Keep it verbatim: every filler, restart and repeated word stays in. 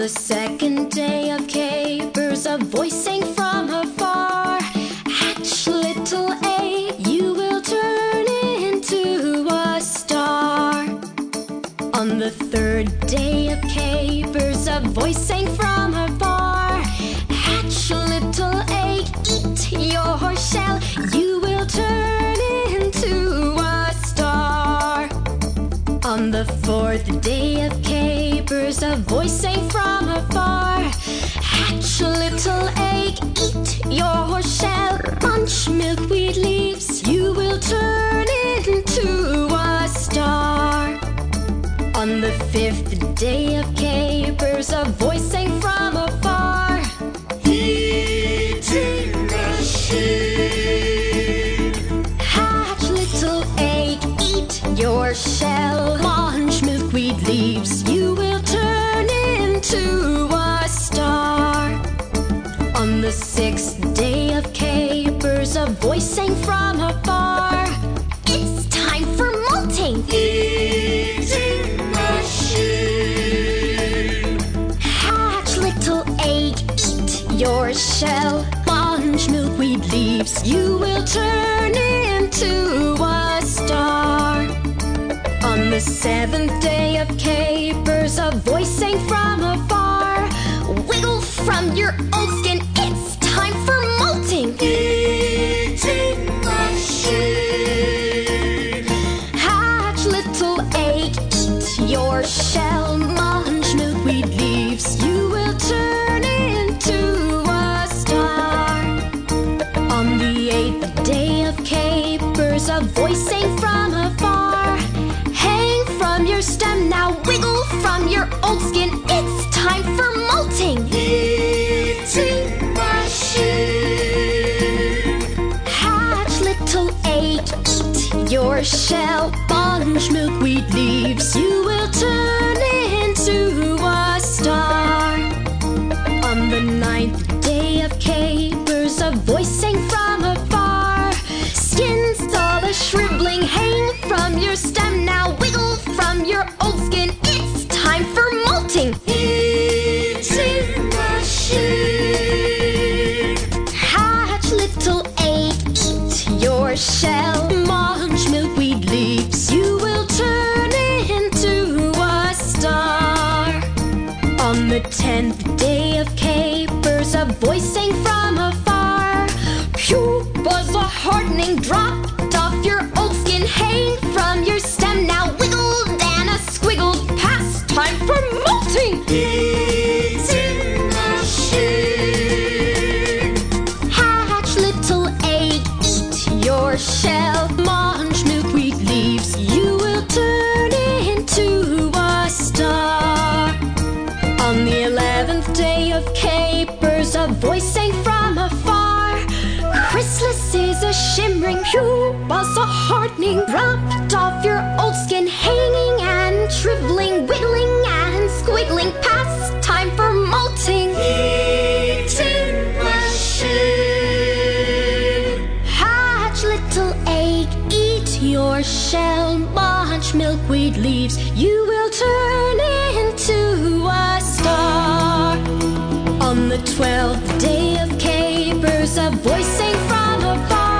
the second day of capers, a voice sang from afar, hatch, little egg, you will turn into a star. On the third day of capers, a voice sang from afar, hatch, little egg, eat your shell, you will turn into a star. On the fourth day of capers, a voice sang from afar, hatch, little egg, eat your shell, munch milkweed leaves, you will turn into a star. On the fifth day of capers, a voice sang from afar, eating machine, hatch, little egg, eat your shell, munch milkweed leaves, you will turn into a star. On the sixth day of capers, a voice sang from afar, it's time for molting, eating machine, hatch, little egg, eat your shell, munch milkweed leaves, you will turn into a star. On the seventh day of capers, a voice sang from afar, wiggle from your old skin, it's time for molting, eating machine, hatch, little egg, eat your shell, munch milkweed leaves, you will turn into a star. On the eighth day of capers, a voice sang from afar, hang from your stem, now wiggle from your old skin, it's time for molting, eating machine, hatch, little egg, eat your shell, munch milkweed leaves, you will turn into a star. On the ninth day of capers, a voice sang from afar, skin's all a shriveling, hang from your stem, now wiggle from your old skin, it's time for molting, eating machine, hatch, little egg, eat your shell, munch milkweed leaves, you will turn into a star. On the tenth day of capers, a voice sang from afar, pupa's a hardening, dropped off your old skin, hang from your stem, now wiggled and a squiggled, past time for molting, eating machine, hatch, little egg, eat your shell, munch milkweed leaves, you will turn into a star. On the eleventh day of capers, a voice sang from afar, chrysalis is a shimmering, pupa's a hardening, dropped off your old skin, hanging and shriveling, wiggling and squiggling, past time for molting, eating machine, hatch, little egg, eat your shell, munch milkweed leaves, you will turn into a star. On the twelfth day of capers, a voice sang from afar,